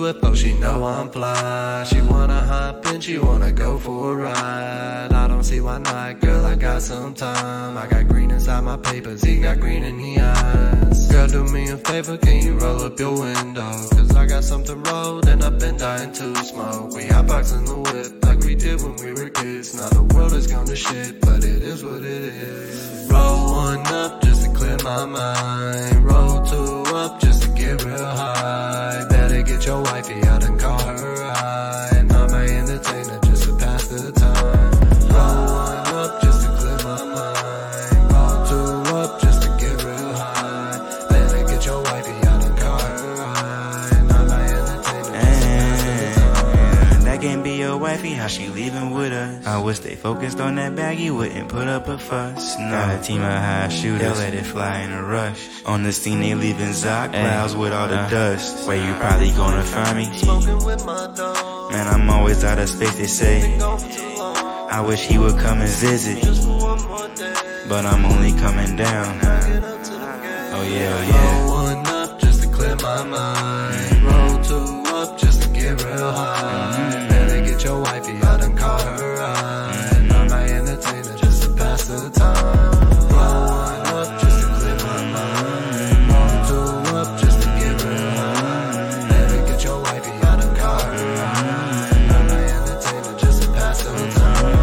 flip, oh she know I'm fly. She wanna hop in, she wanna go for a ride. I don't see why not, girl, I got some time. I got green inside my papers, he got green in the eyes. Girl, do me a favor, can you roll up your window? Cause I got something rolled and I've been dying to smoke. We hotboxing the whip like we did when we were kids. Now the world is gone to shit, but it is what it is. Roll one up just to clear my mind. Roll two up just to get real high. Better get your wifey out and call her right. And I'm an entertainer just to pass the time. Roll one up just to clear my mind. Roll two up just to get real high. Better get your wifey out and call her right. And I'm an entertainer just to pass the time. That can't be your wifey, how she leaving with us? I would stay focused on that bag, you wouldn't put up a fuss. Got a team of high shooters, they'll let it fly in a rush. On the scene they leaving Zoc clouds with all the dust. Where you probably gonna find me? Man, I'm always out of space, they say. I wish he would come and visit, but I'm only coming down. Oh yeah, oh yeah. Roll one up just to clear my mind. Roll two up just to get real high. Better get your wifey out and call her right. And I'm an entertainer just to pass the time. Roll one up just to clear my mind. Roll two up just to get real high. Better get your wifey out and call her right. And I'm an entertainer just to pass the time.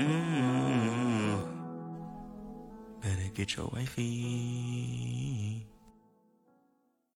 Better get your wifey.